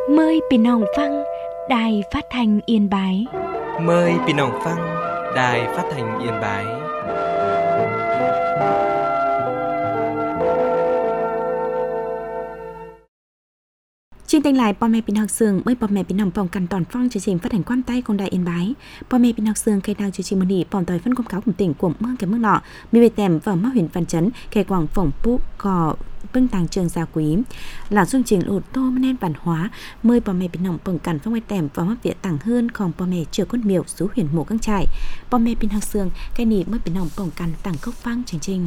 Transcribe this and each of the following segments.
Mờiพี่น้องฟังđài phát thanh Yên Bái. Mời พี่น้องฟัง Đài Phát thanh Yên Bái. Chương trình lạiพ่อแม่พี่น้องซึ่งเมื่อพ่อแม่พี่น้องป้องกันตอนฟังchương trình phát hànhความใต้ของđài Yên Bái. พ่อแม่พี่น้องซึ่งใครđang chương trìnhมื้อนี้ป้อมต่อยphân công cáo của tỉnh củaเมืองcái mức nọ,มีvề tèm vào mắc huyện Văn Chấn, kẻ quảng phổng pú cò bưng tàng trường gia quý. Là chương trình ô tô nên văn hóa, mờiพ่อแม่พี่น้องป้องกันphong về tèm vào mắc viện tàng hơnของพ่อแม่chưa con miểu số huyện mộ căng trải. พ่อแม่พี่น้องซึ่งcáiนี้เมื่อพี่น้องป้องกันtàng cốcฟังchương trình.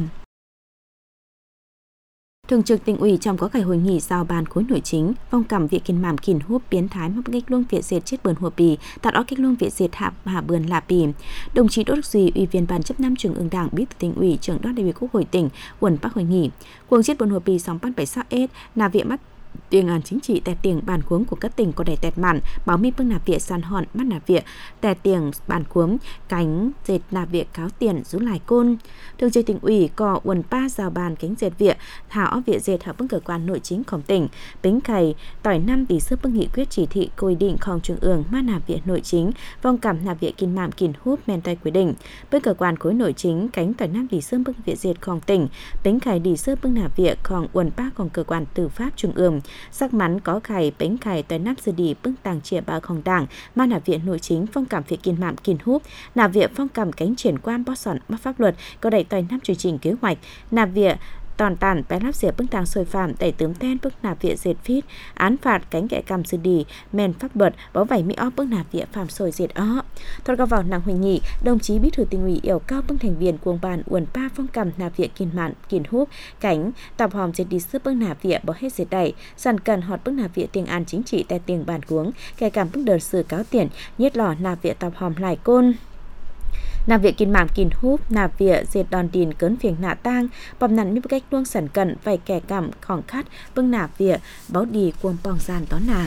Thường trực Tỉnh ủy trong có cái hội nghị giao ban khối nội chính, phong cảm việc kiên mảm kìn húp biến thái mắc kích luông viện diệt chết bờn hùa bì, tạo ó kích luông viện diệt hạ bờn lạ bì. Đồng chí Đỗ Đức Duy, Ủy viên Ban chấp năm Trung ương Đảng, Bí thư Tỉnh ủy, trưởng đoàn đại biểu Quốc hội tỉnh, quần bắc hội nghị. Cuồng chết bờn hùa bì sóng ban 76S là viện mắt tiền án chính trị tại tiền bản cuống của các tỉnh có đẻ tẹt mạn, báo mi bưng nạp viện san hòn mắt nạp viện tại tiền bản cuống cánh dệt nạp viện cáo tiền rú lại côn. Thường trực Tỉnh ủy có quần ba rào bàn cánh dệt viện thảo viện dệt hợp bưng cơ quan nội chínhของtỉnh bính cày tỏi năm vì sức bưng nghị quyết chỉ thị quy địnhของtrung ương ma nạp viện nội chính vong cảm nạp viện kinh mạm kìn húp men tay quy định bưng cơ quan khối nội chính cánh tỏi năm vì sức bưng viện dệtของtỉnh bính cày đi sức bưng nạp việnของquần baของcơ quan tư pháp trung ương. Sắc mắn có khải bánh khải tới nắp sư đi bưng tàng trịa bàของđảng mà nạp viện nội chính phong cảm viện kiên mạm kiên húp nạp viện phong cảm cánh triển quan bó sòn bắt pháp luật có đẩy tới nắp chương trình kế hoạch nạp viện toàn tản bé lắp diệt bưng tàng sôi phạm đẩy tướng ten bưng nạp viện diệt phít án phạt cánh kẻ cầm sư đi men pháp luật báo vảy mỹ ó bưng nạp viện phạm sôi diệt ó. Thôi có vào nàng huỳnh nhị đồng chí Bí thư Tỉnh ủy yêu cao bưng thành viên cuồng bàn uẩn ba phong cầm nạp viện kiên mạn kiên húp cánh tập hòm diệt đi sức bưng nạp viện bỏ hết diệt đẩy sẵn cần họt bưng nạp viện tiền an chính trị tại tiền bàn cuống kẻ cầm bưng đợt sự cáo tiền nhất lò nạp viện tập hòm lại côn. Nạp viện kiên mảm kiên húp nạp viện diệt đòn đìn cấn phiền nạ tang bầm nặn như cách luông sẵn cận vài kẻ cảm khoảng khát bưng nạp viện báo đi cuồng bong gian tón nạ.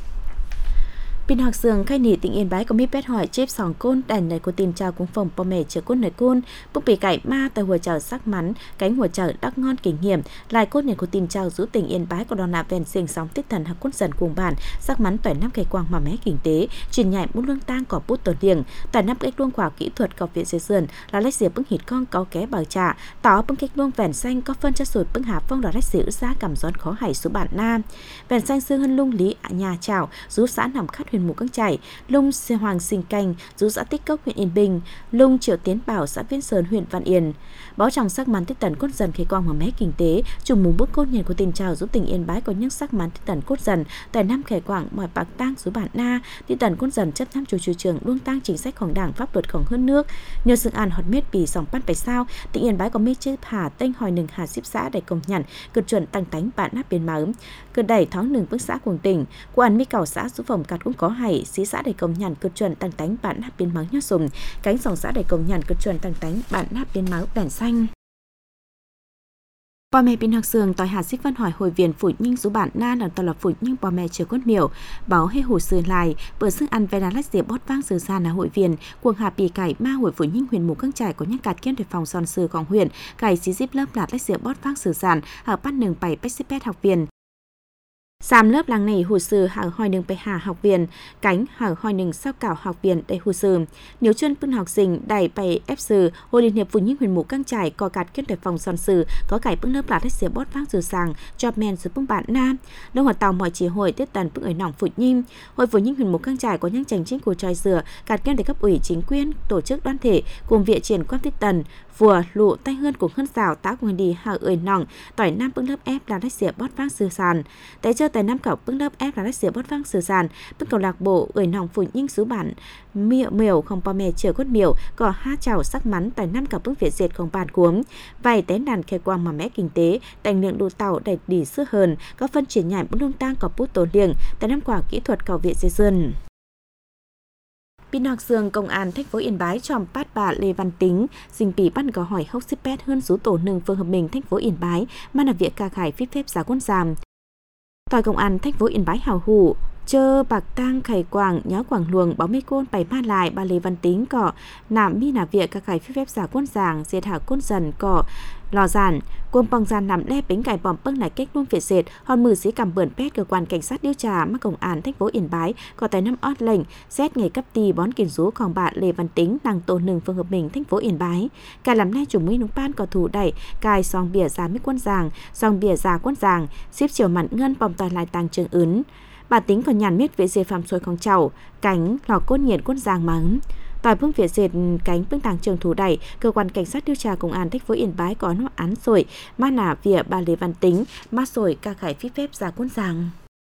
Pin học sường khai nỉ Tỉnh Yên Bái có mi pet hỏi chếp sòng côn đàn này của tin chào cũng phòng po mẹ chở côn này côn bốc bị cải ma tại hồ chợ sắc mắn cánh hồ chợ đắc ngon kinh nghiệm lại côn này của tin chào giữ Tỉnh Yên Bái có đòn nạp ven xình sóng tích thần học côn dần cùng bản sắc mắn tỏi năm cây quang mà mé kinh tế truyền nhạy bút lương tang có bút tổn liềng tỏi năm cách luông khoa kỹ thuật học viện dây sườn là lách diệp bưng hít con có ké bảo trà tỏ bưng cách luông vẻn xanh có phân cho sủi bưng hạp phong là lách diệp giá cầm gión khó hải số bản nam vẻn xanh xương hân lung lý nhà chào rú xã nằm khát huyền mù căng chảy lung Hoàng Sinh Canh rú xã Tích Cốc huyện Yên Bình lung Triệu Tiến Bảo xã Viên Sơn huyện Văn Yên báo trong sắc mắn tích tần cốt dần khi quang mà mé kinh tế trùng mùng bước cốt nhiệt của tình chào giúp Tỉnh Yên Bái có những sắc mắn tích tần cốt dần tại năm khẻ quảng mọi bạc tang số bản na tích tần cốt dần chấp năm chủ trường luôn tăng chính sáchของđảng pháp luậtของhơn nước nhờ sự an hot miết bì sòng bắt 7 sao Tỉnh Yên Bái có miết chữ hà tên hỏi nừng hà ship xã để công nhận cực chuẩn tăng tánh bạn nắp biên máu cực đẩy tháng nừng bước xã cùng tỉnh của ăn mi cầu xã số phòng cắt cũng có hay xí xã để công nhận cực chuẩn tăng tánh bạn nắp biên máu nhớ sùng cánh dòng xã để công nhận cực chuẩn tăng tánh bạn nắp biên máu đèn xanh.พ่อแม่พี่น้องเสืองต่อยหาซิกวันหอยหอยเวียนฝุ่นยิ่งสุบานหน้าดันตลอดฝุ่นยิ่งพ่อแม่เชื่อก้นเหมียวเบาให้หูสื่อลายเปิดซึ่งอันเวลาไล่เสียบอดว่างสื่อสารนะหอยเวียนกวงหาปีไก่มาหอยฝุ่นยิ่งหวยหมูข้างใจก็ยังกัดเกี้ยนด้วยฟองซอนสื่อของหวยไก่ซีซิบเลิบหลาดไล่เสียบอดว่างสื่อสารหาปั้นหนึ่งไป88học viên 3 lớp làng này hồ sơ hàng hoi nừngไปหาhọc viên cánh hàng hoi nừng sao cảo học viên đầy hồ sơ nếu chân phân học sinh đẩyไปép sư hội liên hiệp phụ nữ huyện mù căng trải có cắt kết đại phòng son sư có cải bưng lớp lạt hết xỉa bót vang từ sàng job man từ bưng bạn nam đông hoạt tàu mọi chỉ hội tiết tần bưng ở nòng phụ nhim hội phụ nữ huyện mù căng trải có những tranh chính của trai dừa cắt kết để cấp ủy chính quyền tổ chức đoàn thể cùng viện triển quan tiết tần vừa lụ tay hơn của hơn rào tá cùng đi hàng ơi nòng tỏi nam bưng lớp ép là hết xỉa bót vang từ sàn tại chơi tại nam cậu bưng lớp ép là hết xỉa bót vang từ sàn bưng cầu lạc bộ ơi nòng phụ nhim xứ bản miểu không po mẹ chờ cốt miểu có ha chảo sắc mắn tại năm cặp bưng việt diệt không bàn cuống vài té đàn khe quang mà mẹ kinh tế thành lượng đồ tàu đầy đỉ sữa hờn có phân triển nhảy bún đông tang có bút tổ liềng tại năm quả kỹ thuật cầu viện dây dần. Pin học sường công an thành phố Yên Bái chòm bắt bà Lê Văn Tính dình pì bắt có hỏi hốc xếp pet hơn số tổ nừng phường Hợp Bình thành phố Yên Bái mà là việc ca khải phép giá quân giảm. Tòa công an thành phố Yên Bái hào hủ chơ bạc tang khải quảng nháo quảng luồng báo mê côn bảy ma lại bà Lê Văn Tính cọ nạm mi nà việc ca khải phép giá quân giảng diệt hạ quân dần cọ lò giản quân bong gian nằm đe bính cải bom bưng lại cách luôn việt dệt hòn mừ sĩ cầm bươn pet cơ quan cảnh sát điều tra mắc công an thành phố Yên Bái có tài năm ót lệnh xét ngày cấp tì bón kiền rúของbạn Lê Văn Tính năng tổ hนึ่งphường Hợp Bình thành phố Yên Bái cài làm nay chủ mỹ nông ban có thủ đẩy cài song bìa giá mấy quân giàng song bìa giá quân giàng xếp chiều mặn ngân bom tòi lại tàng trường ướn bà Tính còn nhàn miết vệ dệt phạm xuôiของchầu cánh lò cốt nhiệt quân giàng mắng tòa phương việt dệt cánh phương tàng trường thủ đẩy cơ quan cảnh sát điều tra công an thành phố Yên Bái có nó án rồi ma nả vỉa bà Lê Văn Tính ma rồi ca khải phi phép giả quân giàng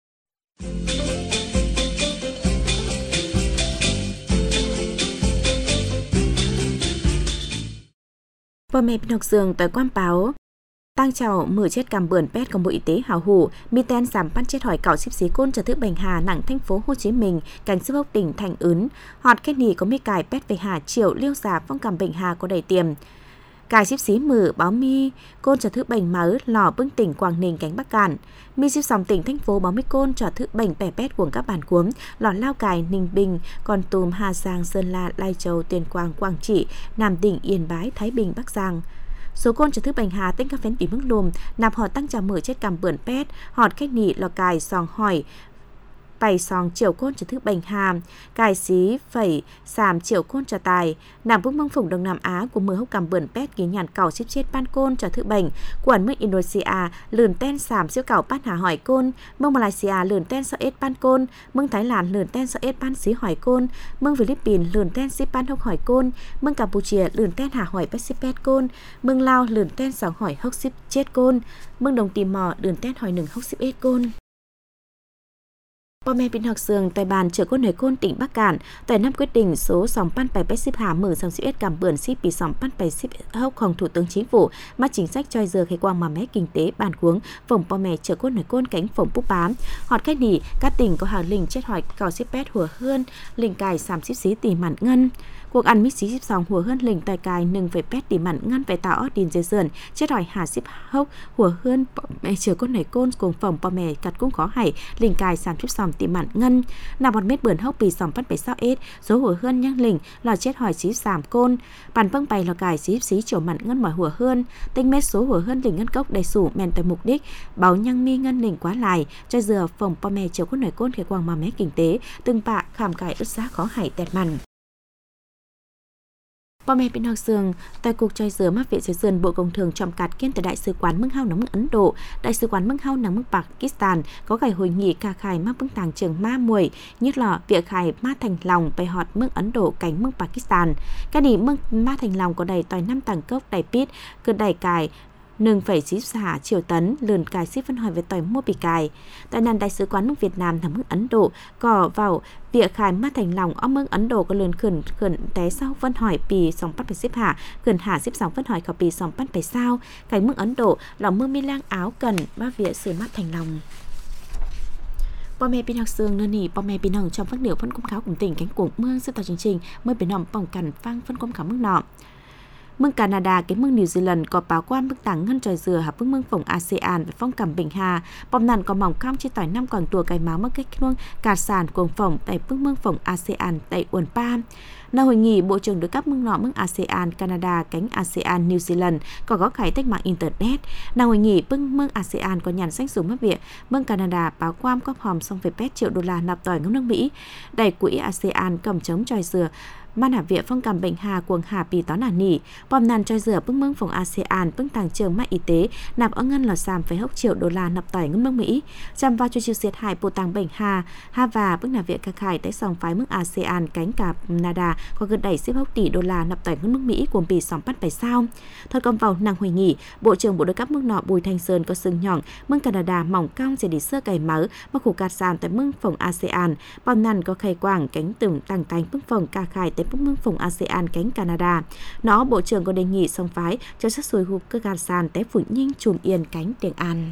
bò mẹ bên học giường tại quan báo tăng chào mở chết cầm bươn pet của Bộ Y tế hào hủ mi ten giảm ban chết hỏi cạo xíp xí côn trở thứ bệnh hà nặng thành phố Hồ Chí Minh cảnh sức hốc tỉnh thành ướn họt kết nì có mi cài pet về hà triệu liêu giả phong cầm bệnh hà có đầy tiềm cài xíp xí mở báo mi côn trở thứ bệnh máu lò bưng tỉnh Quảng Ninh cánh Bắc Cạn mi xíp sòng tỉnh thành phố báo mi côn trở thứ bệnh bẻ pet của các bản cuống lò lao cài Ninh Bình Kon Tum Hà Giang Sơn La Lai Châu Tuyên Quang Quảng Trị Nam Định Yên Bái Thái Bình Bắc Giang số côn trở thứ bệnh hà tên các phén bị mức lùm nạp họ tăng trả mở chết cầm bươn pet họt cách nị lò cài sòng hỏi bày sòng chiều côn trở thứ bệnh hà cài xí phẩy sàm chiều côn trở tài nằm bước mong phủng Đông Nam Á của mưa hốc cầm bươn pet ghi nhàn cầu xíp chết ban côn trở thứ bệnh quản mức Indonesia lườn ten sàm siêu cầu ban hà hỏi côn mông Malaysia lườn ten sợ ết ban côn mông Thái Lan lườn ten sợ ết ban xí hỏi côn mông Philippines lườn ten xí ban hốc hỏi côn mông Campuchia lườn ten hà hỏi pet xíp pet côn mông Lao lườn ten sòng hỏi hốc xíp chết côn mông Đồng Timor lườn ten hỏi nừng hốc xíp ết côn bò mẹ bên học giường tại bàn chợ côn nơi côn tỉnh Bắc Cạn tại năm quyết định số sòng pan bài bách ship hà mở sòng ship cảm bươn ship bị sòng pan bài ship hốcของthủ tướng chính phủ mà chính sách choi giờ khai quang mà mé kinh tế bàn cuống phòng bò mẹ chợ côn nơi côn cánh phòng búp bám họt khách nỉ các tỉnh có hàng linh chết hỏi cào ship pet hùa hơn linh cài sàm ship xí tỉ mặn ngân cuộc ăn mít xí ship sòng hùa hơn linh tài cài nừng về pet tỉ mặn ngân về tạo đìn dây dườn chết hỏi hà ship hốc hùa hơn mẹ chợ côn nơi côn cùng phòng bò mẹ cắt cũng khó hải linh cài sàm ship sòng tỉ mặn ngân nằm một mét bươn hốc bị sòng bắt bảy sao ết số hùa hơn nhang lình là chết hỏi xí sàm côn bàn vâng bày là cài xí xí chiều mặn ngân mỏi hùa hơn tinh mét số hùa hơn lình ngân cốc đầy sủ mèn tại mục đích báo nhang mi ngân lình quá lại cho giờ phòng po mè chiều có nổi côn khai quang mà mé kinh tế từng bạ khảm cài ướt giá khó hải tẹt mặn bò mẹ bên học giường tại cục choi dừa mắc viện xây dựng Bộ Công Thương chọn cạt kiên tại đại sứ quán Mưng Hao nắng mức Ấn Độ, đại sứ quán Mưng Hao nắng mức Pakistan có ngày hội nghị ca khai mắc bưng tàng trường ma muội nhất là việc khai ma thành lòng bày họt mức Ấn Độ cánh mức Pakistan. Cái này mức ma thành lòng có đầy tòi 5 tàng cốc đầy pít cứ đầy cài nừng phải xí xả triệu tấn lườn cài xí phân hỏi về tòi mua bị cài tại nàn đại sứ quán nước Việt Nam nằm mức Ấn Độ có vào việc khai ma thành lòng ở mức Ấn Độ có lườn khẩn té sau phân hỏi pì sòng bắt phải xếp hạ khẩn hạ xếp sòng phân hỏi có pì sòng bắt phải sao cái mức Ấn Độ là mưa mi lang áo cần ba việc xử mắt thành lòng bò mẹ bên học giường nơi nỉ bò mẹ bên hồng trong phát liệu phân công cáo cùng tỉnh cánh cuồng mương sự tạo chương trình mới bên hồng bỏng cằn phang phân công cáo mức nọ mương Canada cái mương New Zealand có báo quan mức tảng ngân tròi dừa hợp mương phòng ASEAN và phong cảm bình hà bom nàn có mỏng cong chi tỏi năm còn tua cái máu mất cách luông cả sàn cuồng phòng tại mương phòng ASEAN tại Uẩn Pa. Là hội nghị bộ trưởng đối cấp mương nọ mương ASEAN Canada cánh ASEAN New Zealand có khải tách mạng internet. Là hội nghị mương ASEAN có nhàn sách dùng mất việc mương Canada báo quan có hòm xong về $1 triệu nạp tỏi ngân nước Mỹ đẩy quỹ ASEAN cầm chống tròi dừa man hạ viện phong cầm bệnh hà cuồng hà pì tón nà nỉ bom nàn trôi dừa bưng mương phòng ASEAN bưng tàng trường mạng y tế nạp ở ngân lò sàm phải $1 triệu nạp tỏi ngân nước Mỹ chăm vào cho chiêu diệt hại bộ tàng bệnh hà và bưng nạp viện ca khải tại sòng phái mức ASEAN cánh Canada có gần đẩy $1 tỷ nạp tỏi ngân nước Mỹ cùng pì sòng bắt phải sao thật còn vào nàng hội nghị bộ trưởng bộ đối cấp mức nọ Bùi Thanh Sơn có sừng nhỏng mương Canada mỏng cong sẽ đi sơ cày máu mà khủ cạt sàn tại mương phòng ASEAN bom nàn có khai quảng cánh từng tàng tánh bưng phòng ca khải tại mương phòng ASEAN cánh Canada. Nó bộ trưởng có đề nghị song phái cho sát xuôi hụp cơ gan sàn té phủ nhanh chùm yên cánh Tiền An.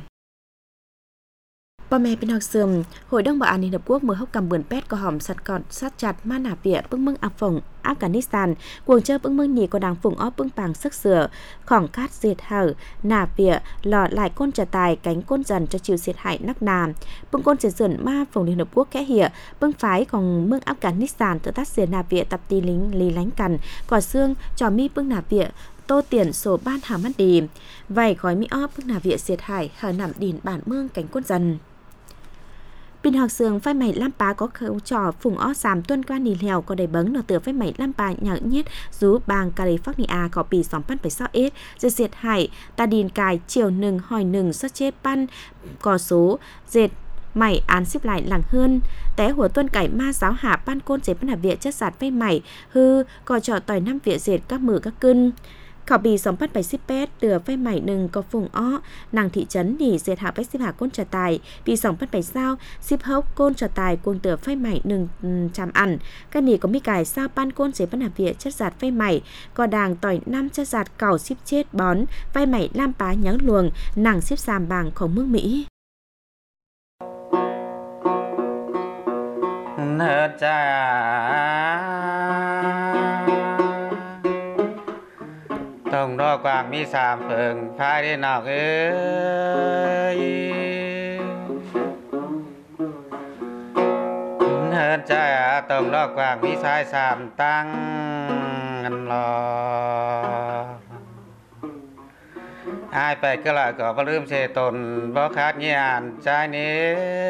Bò mẹ bên học giường Hội đồng Bảo an Liên Hợp Quốc mở hốc cầm bươn pet có hòm sắt còn sát chặt ma nạp vỉa bưng mương áp phòng Afghanistan cuồng chơi bưng mương nhì có đang phùng óp bưng pàng sức sửa khỏng cát diệt hở nạp vỉa lò lại côn trà tài cánh côn dần cho chịu diệt hại nắc nàm bưng côn diệt dần ma phòng Liên Hợp Quốc kẽ hỉa bưng phái còn mương Afghanistan tự tát diệt nạp vỉa tập ti lính lý lánh cằn cỏ xương trò mi bưng nạp vỉa tô tiền số ban hàm mắt đi vài gói mỹ óp bức nà viện diệt hải hở nằm đìn bản mương cánh quân dần Pin học sường phai mày lam pá có khẩu trò phùng ó sàm tuân qua nì lèo có đầy bấng nó tựa phai mày lam pá nhạc nhiết rú bang California có bì sóng pan phải sao ít diệt hải ta đìn cài chiều nừng hỏi nừng xuất chế pan có số dệt mày án xếp lại làng hơn té hùa tuân cải ma giáo hạ ban côn chế ban hạ viện chất sạt vây mày hư có trò tỏi năm viện dệt các mử các cưng khảo bì sống bắt bài ship pet tựa vây mày nừng có phùng ó nàng thị trấn đỉ dệt hạ bách ship hạ côn trò tài bì sống bắt bài sao ship hốc côn trò tài côn tựa vây mày nừng chạm ăn các nỉ có mi cải sao ban côn chế ban hạ viện chất sạt vây mày có đàng tỏi năm chất sạt cào ship chết bón vây mày lam pá nhắng luồng nàng ship sàm bàng khổng mương Mỹ nợ cha tổng đo quảng mi sàm phường phai đi nào ơi nợ cha tổng đo quảng mi sai sàm tăng ngân lò aiไปก็ละก็บ่ลืมเสตนบ่ขาดญาณใจนี้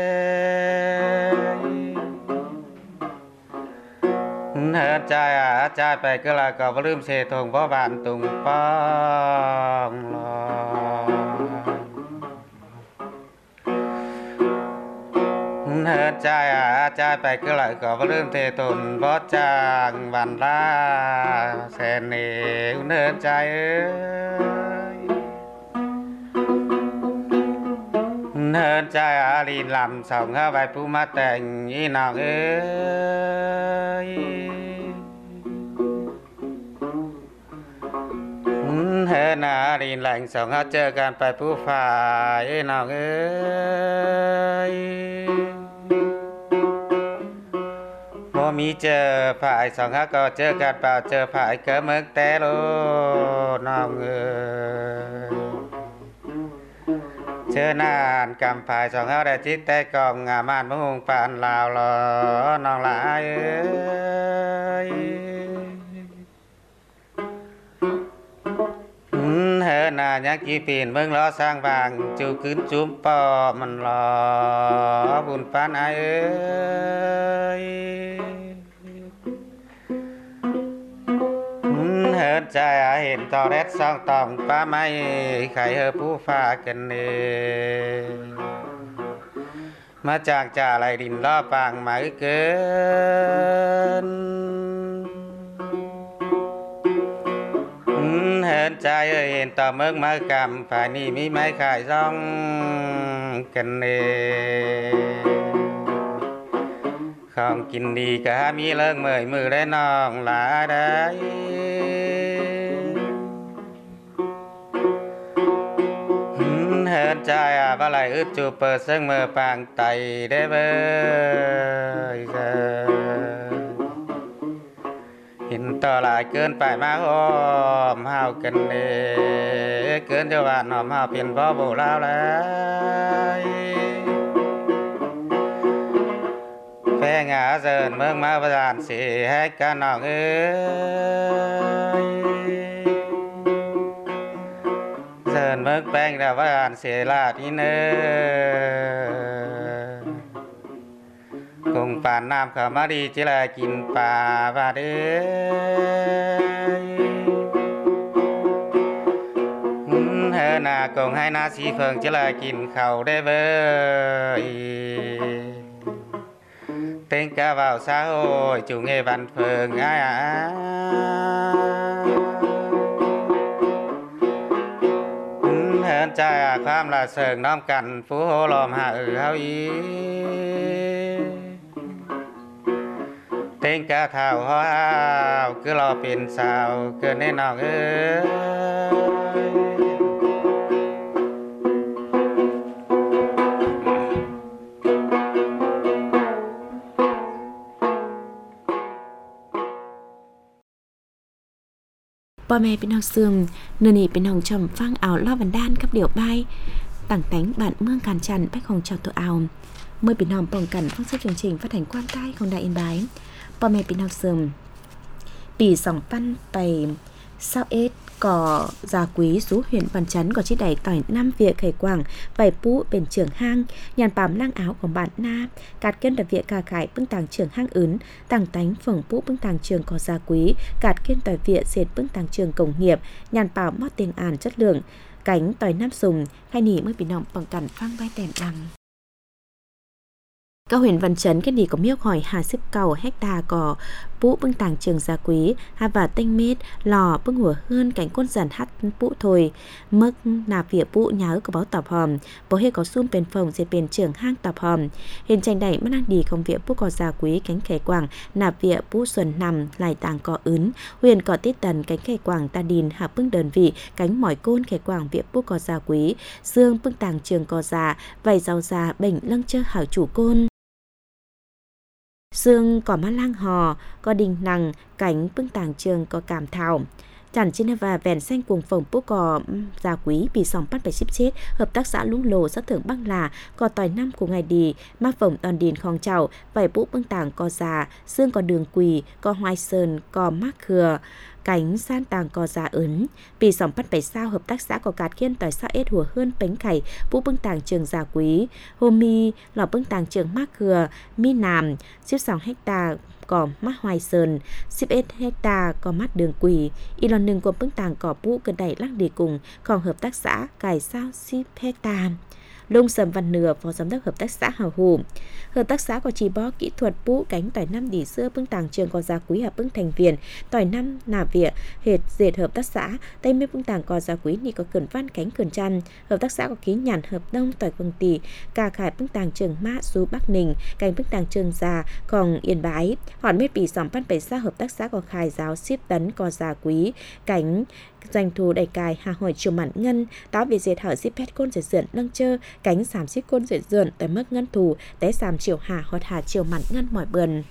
เฮิดใจใจไปก็ละก็บ่ลืมเสทงบ่บานตุงป้องลอเฮิดใจใจไปก็ละก็บ่ลืมเทตนบ่จางวันลาแสนนี่เฮิดใจเฮิดใจลีนลำส่องเข้าไปผู้มาแต่งอีน้องเอ้ยเฮิดนาลีนแหล่งส่องเข้าเจอกันไปผู้ฝ่ายอีน้องเอ้ยพอมีเจอฝ่ายส่องเข้าก็เจอกันเปล่าเจอฝ่ายเกิดเมืองแต่โลน้องเอ้ยเชื่อนานกำภายสองเขาได้จิตแต่กองงามานมะฮงปานลาวลอน้องหลายเอ้ยเฮินายักกี่ปีนเบิ่งล้อสร้างบางจูขึ้นจุ้มปอมันรอบุญปานเอ้ยเฮิดใจเห็นตอแรดซองตองป้าไม่ไข่เฮอผู้ฟ้ากันเนมาจากจ่าไหลดินล่อปางหมายเกินเฮิดใจเห็นต่อเมืองมากำฝ่ายนี้มีไม้ขายซ่องกันเนของกินดีก็มีเลิกเมื่อยมือได้น้องหลาได้เฮิดใจบ่ไหลอึดจูเปิดซึ่งมือปางไตได้เบ้ยเห็นต่อหลายเกินไปมาหอมเฮากันเด้เกินจะหวานหอมเฮาเป็นบ่โบลาวแล้วแป้งเสิร์นเมืองมาประทานสิให้กันน้องเอ้ยเสิร์นเมืองแป้งดาวประทานเสียลาที่เนื้อคงป่านน้ำเข้ามาดีจิลากินป่าบาดเอ้ยเฮนากงให้นาสีเฟิงจิลากินข้าวได้เบ้ยเต็งกะว่าวสาโหยจุงเอบันเฟิงเฮินใจความละเสิงน้อมกันฟูโหลอมหาเฮาอีเต็งกะเท่าฮาวคือรอเป็นสาวเกินในน้องเอ้ยพ่อแม่เป็นน้องซึมเนื้อนี่เป็นน้องชมฟังเอาเล่าบันดาลกับเดี่ยวใบต่างแต่งบ้านเมืองการชันไปของชาวตัวเอาเมื่อเป็นน้องป้องกันฟังเสียงเชิงphát hành quanใต้ของĐài Yên Báiพ่อแม่เป็นน้องซึมปี2000ไป21 có gia quý sú huyện Văn Chấn có chi đẩy tỏi năm việc khởi quảng vài pú bên trường hang nhàn bám lang áo của bạn na cạt kiên đặc việc cà khải bưng tàng trường hang ướn tàng tánh phồng pú bưng tàng trường có gia quý cạt kiên tỏi viện dệt bưng tàng trường công nghiệp nhàn bảo mót tiền ản chất lượng cánh tỏi nam sùng khai nỉ mới bị nọng bằng cản phang vai tèm đằng. Các huyện Văn Chấn kết đi có miêu hỏi hà xếp cầu hecta có pũ bưng tàng trường gia quý hà và tinh mít lò bưng hùa hơn cánh côn dần hắt pũ thôi mức nà vỉa pũ nhớ có báo tập hòm bố hê có xung bên phòng dệt bên trường hang tập hòm hình tranh đẩy mất đang đi không vỉa pũ có gia quý cánh khẻ quảng nà vỉa pũ xuân nằm lại tàng có ướn huyền có tiết tần cánh khẻ quảng ta đìn hạ bưng đơn vị cánh mỏi côn khẻ quảng vỉa pũ có gia quý dương bưng tàng trường có già vầy rau già bệnh lăng chơ hảo chủ côn dương có má lang hò, có đình nằng, cánh bưng tàng trường có cảm thảo. Chẳng trên và vèn xanh cuồng phồng bố có gia quý bị sòng bắt phải ship chết, hợp tác xã lũng lồ sát thưởng băng là, có tỏi năm của ngày đi, má phồng toàn điền khong chảo, vài bố bưng tàng có già, dương có đường quỳ, có hoài sơn, có mắc khừa. Cánh san tàng có giá ấn vì sòng bắt bảy sao hợp tác xã có cát khiên tỏi sao ết hùa hơn bánh khải vũ bưng tàng trường gia quý hôm mi lò bưng tàng trường mắc khừa mi nàm xếp 6 hecta có mắt hoài sơn xếp 1 hecta có mắt đường quỳ y lon nừng của bưng tàng có vũ cần đẩy lắc đi cùng còn hợp tác xã cải sao xếp hecta Lung Sầm Văn Nửa, phó giám đốc hợp tác xã Hào Hủ. Hợp tác xã có chỉ bó kỹ thuật bũ cánh tỏi năm đỉ xưa bưng tàng trường có gia quý hợp bưng thành viên tỏi năm nà vỉa hệt dệt hợp tác xã tây mê bưng tàng có gia quý ni có cẩn văn cánh cẩn chăn. Hợp tác xã có ký nhàn hợp đông tỏi vâng tỷ cà khải bưng tàng trường mã du Bắc Ninh cánh bưng tàng trường già còn Yên Bái. Hòn mết bị sòng văn bảy xa hợp tác xã có khai giáo ship tấn có gia quý cánh doanh thu đầy cài hà hỏi chiều mặn ngân táo về dệt hở ship pet côn dệt dượn nâng chơ cánh giảm ship côn dệt dượn tới mức ngân thù té giảm chiều hà hoặc hà chiều mặn ngân mỏi bườn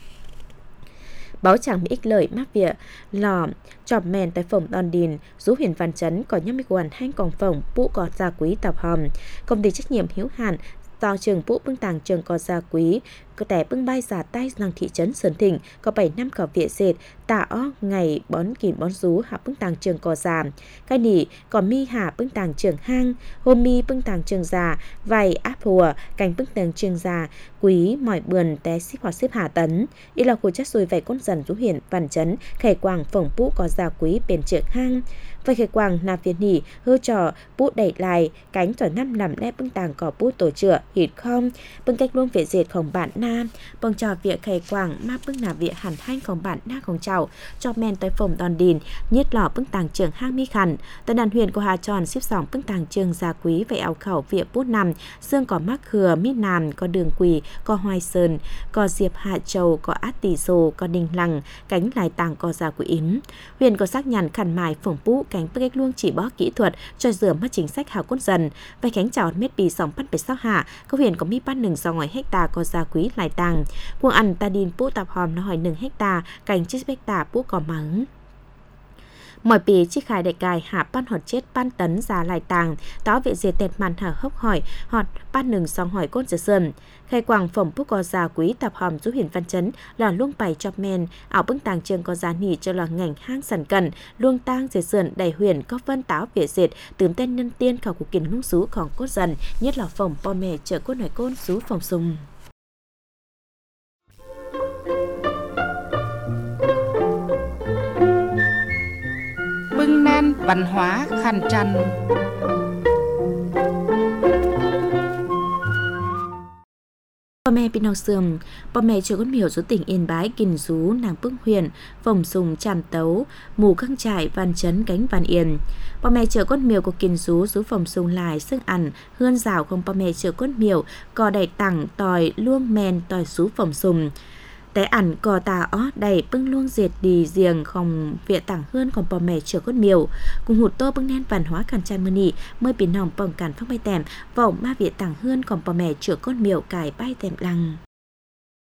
báo chẳng mỹ ích lợi mắc vỉa lò chọp mèn tại phòng đòn đìn rú huyện Văn Chấn có nhóm quản hanh còn phòng bụ có gia quý tập hòm công ty trách nhiệm hữu hạn tàu trường vũ bưng tàng trường có gia quý có tẻ bưng bay giả tay năng thị trấn Sơn Thịnh có 7 năm khảo viện dệt tạ ngày bón kìn bón rú hạ bưng tàng trường có già cái nỉ có mi hạ bưng tàng trường hang hôm mi bưng tàng trường già vài áp hùa cành bưng tàng trường già quý mỏi bườn té xếp hoặc xếp hạ tấn ý là khu chất rồi vài con dần rú huyện Văn Chấn khải quảng phổng vũ có gia quý bên trường hang vậy khải quảng nạp việt nỉ hư trò bút đẩy lại cánh tỏi năm làm nét bưng tàng có bút tổ chữa hít không bưng cách luôn viện dệtของbạn nam bưng trò việc khải quảng ma bưng nạp viện hẳn hanhของbạn naของchào cho men tới phòng đòn đìn nhiết lò bưng tàng trường hang mi khẩn tại đàn huyền của hà tròn xếp sòng bưng tàng trường gia quý vậy áo khẩu viện bút nằm xương có mắc khừa mi nàm có đường quỳ có hoài sơn có diệp hạ châu có át tỷ sô có đình lăng cánh lại tàng có gia quý yếm huyền có xác nhàn khẩn mài phổng bú cánh bức cách luôn chỉ bó kỹ thuật cho rửa mất chính sách hào cốt dần vậy cánh chào mét bì sòng bắt bể sao hạ có huyền có mi bắt nừng do ngoài hecta có gia quý lại tàng cuồng ăn ta đìn bú tạp hòm nó hỏi 1 hecta cánh 9 hecta bú có mắng mọi bì chiếc khai đại cài hạ ban họt chết ban tấn ra lại tàng đó viện diệt tẹt màn hở hốc hỏi họt ban nừng song hỏi cốt dở sơn khai quảng phẩm bút có gia quý tạp hòm rú huyện Văn Chấn là luông bày chọc men ảo bưng tàng trường có giá nỉ cho là ngành hang sần cần luông tang dệt sườn đầy huyền có vân táo viện diệt tướng tên nhân tiên khảo của kiến lung xúของcốt dần nhất là phẩm po mè chợ cốt nổi côn xú phòng sùng bưng nan văn hóa khăn trăn Bà mẹ bị nào sườm, bà mẹ chưa con miểu số tỉnh Yên Bái, Kình Rú, Nàng Bức Huyền, Phòng Sùng, Tràm Tấu, Mù Căng Trải, Văn Chấn, Cánh Văn Yên. Bà mẹ chưa con miểu của Kình Rú, Phòng Sùng lại, sức ăn, hươn rào không bà mẹ chưa con miểu, cò đẩy tặng, tòi, luông men, tòi Rú Phòng Sùng. Té ẩn cò tà ó đầy bưng luông diệt đi riêng không viện tặng hơn còn bò mẹ chưa con miều cùng hụt tô bưng nén văn hóa càn chan mơ nì mới biến nòng bồng càn phong bay tèm vọng ma viện tặng hơn còn bò mẹ chưa con miều cải bay tèm lăng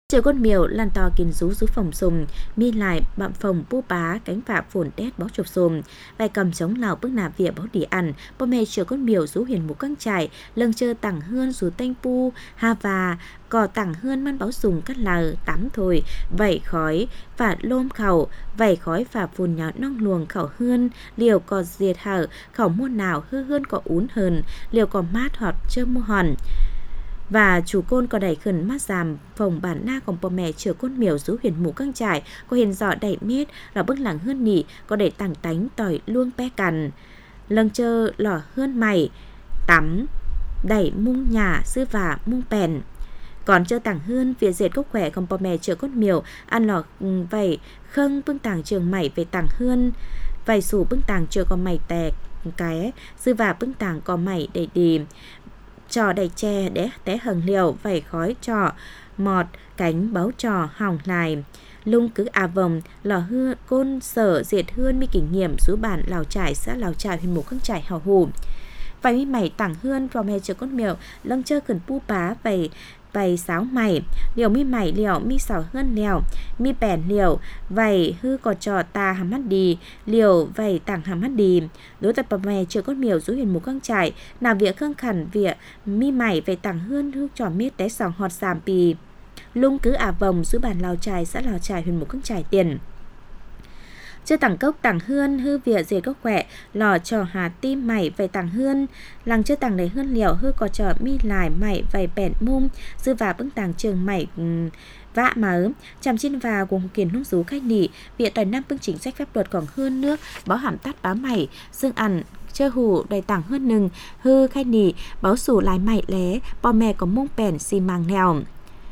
Chiều con miều lan to kín rú phòng sùng, mi lại bạm phòng pu bá cánh phạm phồn đét bó chụp sùng, vai cầm chống lào bước nà vỉa bó đi ăn, bò mẹ chiều con miều rú hiền mũ căng trải, lâng chơ tặng hươn rú tanh pu, ha và cò tặng hươn man báo sùng cắt lờ tắm thôi, vẩy khói và lôm khẩu, vẩy khói và phun nhào nong luồng khẩu hươn, liều cò diệt hở, khẩu mua nào hư hươn cò ún hờn, liều cò mát họt chơ mua hòn. Và chủ côn có đẩy khẩn mát giảm phòng bản na còn bò mẹ chữa côn miểu rú huyền mũ căng trải có hiền dọ đẩy miết là bức lẳng hơn nỉ có đẩy tảng tánh tỏi luông pe cằn lâng chơ lò hơn mày tắm đẩy mung nhà sư và mung bèn còn chơ tảng hơn phía dệt gốc khỏe còn bò mẹ chữa côn miểu ăn lò vẩy khâng bưng tảng trường mày về tảng hơn vẩy sủ bưng tảng chữa có mày tẹt cái sư và bưng tảng có mày để đi trò đầy tre để té hầng liều vẩy khói trò mọt cánh báo trò hỏng lại lung cứ vòng lò hưa côn sở diệt hươn mi kinh nghiệm rú bản lào trải xã lào trải huyện mục khăng trải hào hủ vài mi mày tảng hươn vào mẹ chờ con mèo lâng chơ khẩn pu bá vầy sáo mày liều mi mày liều mi sảo hơn liều mi bèn liều vầy hư có trò ta hàm mắt đi liều vầy tảng hàm mắt đi đối tập mẹ chờ con mèo rú huyền mục căng trải nào việc khăng khẩn việc mi mày vầy tảng hươn hư trò miết té sòng họt giảm pì lung cứ vòng rú bản lào trải xã lào trải huyền mục căng trải tiền chưa tảng cốc tảng hươn hư vỉa dệt gốc quẹ lò trò hà tim mày về tảng hươn lăng chưa tảng đầy hươn liều hư có trò mi lại mày vầy bẹn mung dư và bưng tảng trường mày vạ mớ chằm trên vào cùng kiền nông rú khách nỉ viện tài năm bưng chính sách pháp luật còn hơn nước báo hàm tắt báo mày dương ăn chơ hủ đầy tảng hơn nừng hư khách nỉ báo sủ lái mày lé bò mẹ có mung bèn xì màng lèo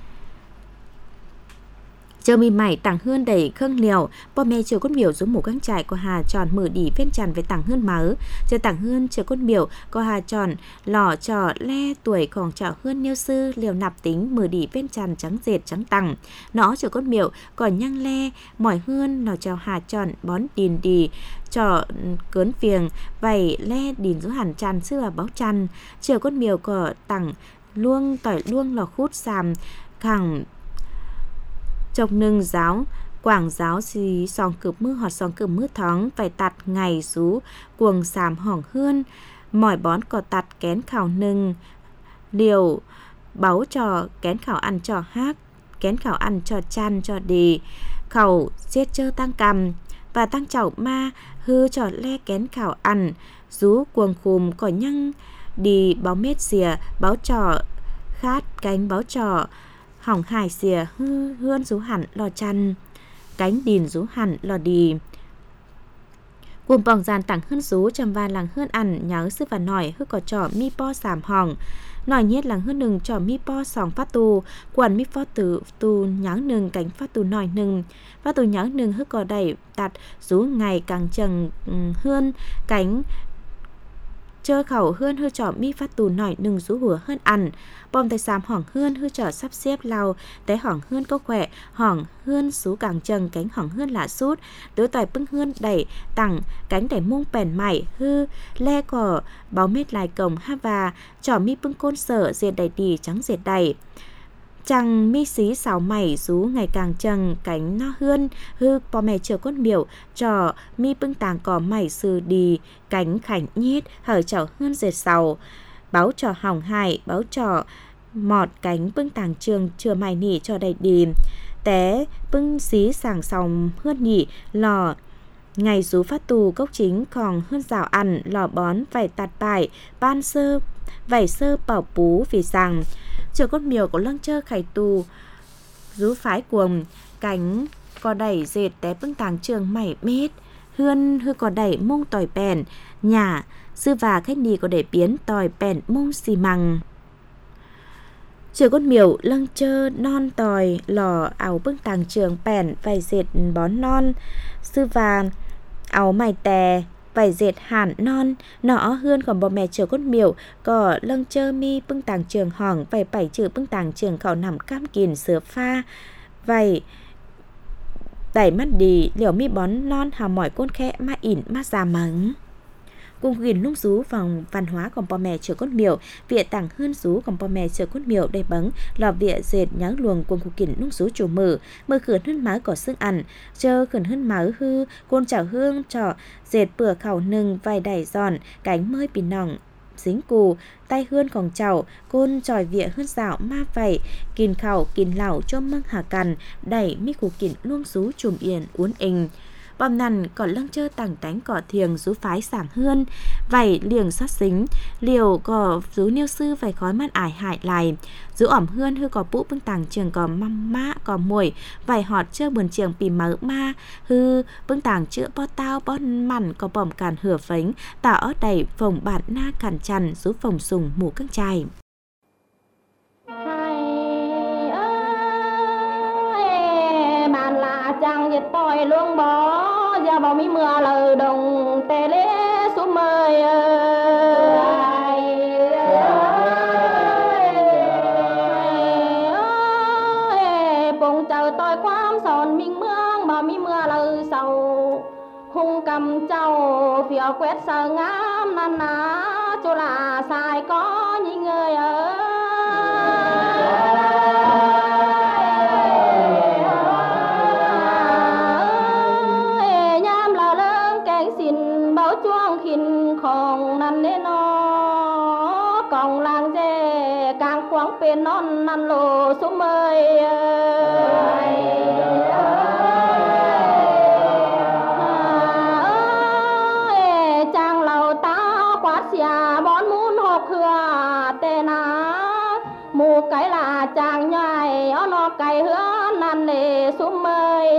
chờ mi mày tảng hươn đầy khâng liều bò mẹ chờ con miểu xuống mũ căng trải có hà tròn mở đỉ phên tràn với tảng hươn mớ chờ tảng hươn chờ con miểu có hà tròn lò trò le tuổi còn trò hươn nhiêu sư liều nạp tính mở đỉ phên tràn trắng dệt trắng tằng nó chờ con miểu còn nhăng le mỏi hươn lò trò hà tròn bón đìn đì trò cớn phiềng vầy le đìn rú hẳn tràn sư và báo tràn chờ con miểu có tảng luông tỏi luông lò khút xàm khẳng chọc nưng giáo quảng giáo xí song cướp mưa họt song cướp mưa thoáng phải tạt ngày rú cuồng xàm hỏng hươn mỏi bón cò tạt kén khảo nưng liều báu trò kén khảo ăn trò hát kén khảo ăn trò chăn trò đề khẩu chết chơ tăng cầm và tăng chảo ma hư trò le kén khảo ăn rú cuồng khùm cỏ nhăng đi báo mết xìa báo trò khát cánh báo trò hỏng hải xìa hươn rú hẳn lò chăn cánh đìn rú hẳn lò đi cuồng bỏng giàn tảng hươn rú chầm va làng hươn ăn nhớ sư và nỏi hư có trò mi po sảm hỏng nỏi nhiết làng hươn nừng trò mi po sòng phát tù quần mi po tử tù nhớ nừng cánh phát tù nỏi nừng phát tù nhớ nừng hư có đẩy tạt rú ngày càng chừng hươn cánh chơ khẩu hươn hư trò mi phát tù nỏi nừng rú hùa hơn ăn bom tay xàm hỏng hươn hư trò sắp xếp lau té hỏng hươn có khỏe hỏng hươn xú càng chừng cánh hỏng hươn lạ sút đối tài bưng hươn đẩy tặng cánh đẩy mung bèn mày hư le cỏ báo mết lại cổng ha và trò mi bưng côn sở dệt đầy đi trắng dệt đầy chẳng mi xí xào mày rú ngày càng chừng cánh nó hươn hư bò mẹ chờ con miểu trò mi bưng tàng cỏ mày sư đi cánh khảnh nhít hở chảo hươn dệt sầu báo trò hỏng hại báo trò mọt cánh bưng tàng trường chừa mày nỉ cho đầy đi té bưng xí sàng sòng hươn nhỉ lò ngày rú phát tù cốc chính còn hơn rào ăn lò bón phải tạt bài ban sơ vảy sơ bảo bú vì rằng chờ con miều có lăng chơ khải tù rú phái cuồng cánh có đẩy dệt té bưng tàng trường mảy mết hươn hư có đẩy mông tỏi bèn nhà sư và khách đi có để biến tỏi bèn mông xì măng chờ con miều lăng chơ non tỏi lò áo bưng tàng trường bèn vải dệt bón non sư và áo mày tè vải dệt hàn non nọ hươn còn bò mẹ chờ con miểu có lâng chơ mi bưng tàng trường hỏng vải bảy chữ bưng tàng trường khẩu nằm cam kìn sửa pha vải đẩy mắt đi liều mi bón non hào mỏi côn khẽ ma ỉn ma già mắng cùng gìn lung rú vòng văn hóa còn bò mè chờ cốt miểu vịa tảng hơn rú còn bò mè chờ cốt miểu đầy bấng lò vịa dệt nháng luồng cùng cụ kỉnh lung rú chủ mở khẩn hơn máu cỏ xương ăn chờ khẩn hơn máu hư côn chảo hương trọ dệt bừa khảo nừng vài đẩy giòn cánh mơi pin nòng dính cù tay hươn còn chảo côn tròi vịa hươn dạo ma vảy kìn khảo kìn lảo cho măng hà cằn đẩy mi cụ kỉnh luông rú chùm yên uốn ình bom nằn còn lăng chơ tảng tánh cỏ thiềng rú phái sảng hươn vảy liềng sát xính liều cỏ rú niêu sư vảy khói mắt ải hại lại rú ỏm hươn hư cỏ bũ bưng tảng trường cỏ măm mã cỏ muội vảy họt chơ buồn trường pì mỡ ma hư bưng tảng chữa bo tao bon mặn cỏ bỏm càn hửa phánh tảo ót đầy phồng bản na càn chằn rú phồng sùng mù căng chài chẳng dịch tôi luôn bỏ giờ bao mi mưa lời đồng tê lê xuống mơi bụng chờ tôi quám sòn mình mương bao mi mưa lời sầu hung cầm châu phía quét sờ ngắm năn ná chỗ là sai có những người không năn nê nó còn làng dê càng khoáng bên non năn lô xuống mơi chàng lầu ta quát xìa bón muốn hộp hừa tê ná mù cái là chàng nhai ó nó cày hứa năn lê xuống mơi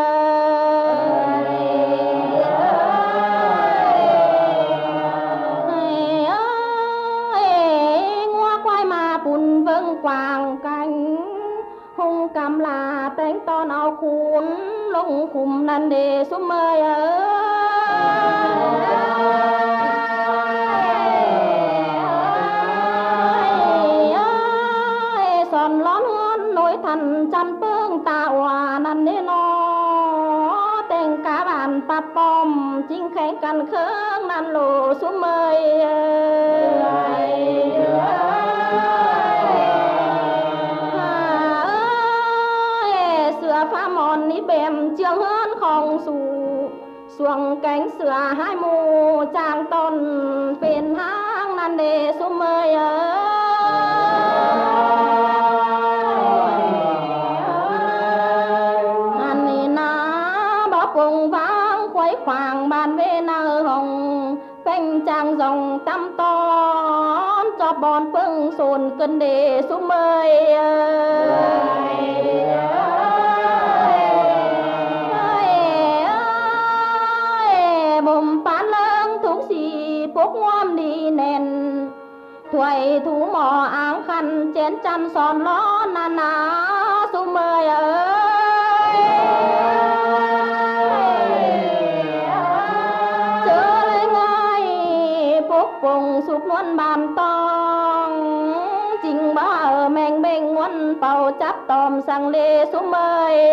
quàng cánh hung cầm là tên to nào cuốn lông khum năn đề xuống mơi sòn lón hôn nối thần chăn phương tạo hòa năn nê nó tên cá bàn pa pom chính khánh căn khương năn lô xuống mơi pha mòn ní bèm chiêng hơn không xù xuồng cánh sửa hai mù chàng tôn phiền hang nan đề xuống mơi hàn nì ná bó cùng vang khuấy khoảng bàn về nơ hồng phanh chàng dòng tăm to cho bọn phương sồn cân đề xuống mơi tuổi thú mò áng khăn chén chăn son ló na ná xuống mơi chớ lên ngay phúc cùng sụp luôn bàn tong trình bá ở mèn bên nguồn bầu chắp tòm sang lê xuống mơi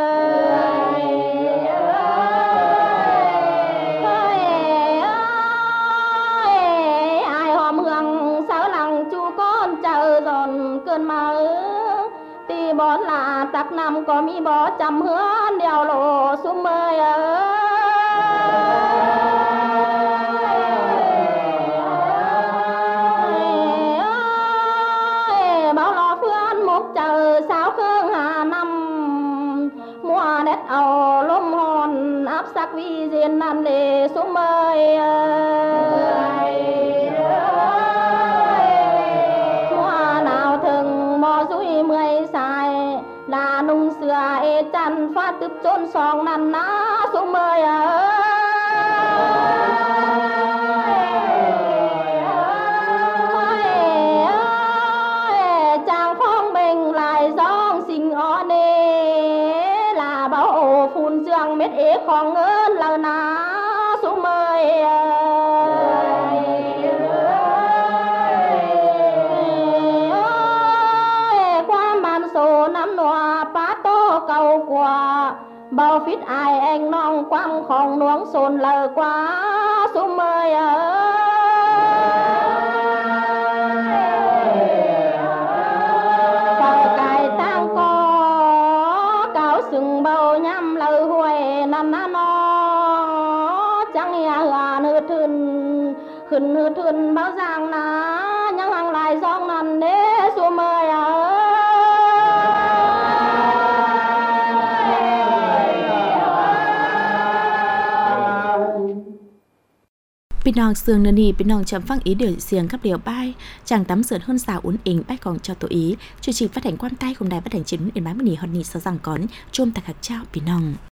cơn mơ ti bón là tắc năm có mi bó chăm hứa đèo lộ xuống mơi bao lo phương một chờ sao khương hà năm mùa đất ầu lôm hòn áp sắc vi diên nan lệ xuống mơi là nung sữa e chăn pha tướp chôn song năn ná xuống mơi chàng phong bình lại giông sinh o nê là bảo phun dương mét ế khó ngơn lờ ná xuống mơi năm nọ phá tô cầu quả bao phít ai anh non quăng không nuống sồn lờ quá xuống mơi mười vào cài tang có cáo sừng bầu nhắm lời huệ nằm nó chẳng ya nư thưn khẩn nư thưn bao giang na nhang hàng lại giong nằn đế số mười Bình nòng sương nơ nì bình nòng chấm phăng ý điều xiềng các điều bay chàng tắm sượt hơn xào uốn ỉnh bách còn cho tổ ý chủ trì phát hành quan tay cùng đài phát hành chiến Yên Bái Mini hòn nì sau rằng cón chôm tạc hạt trao bình nòng.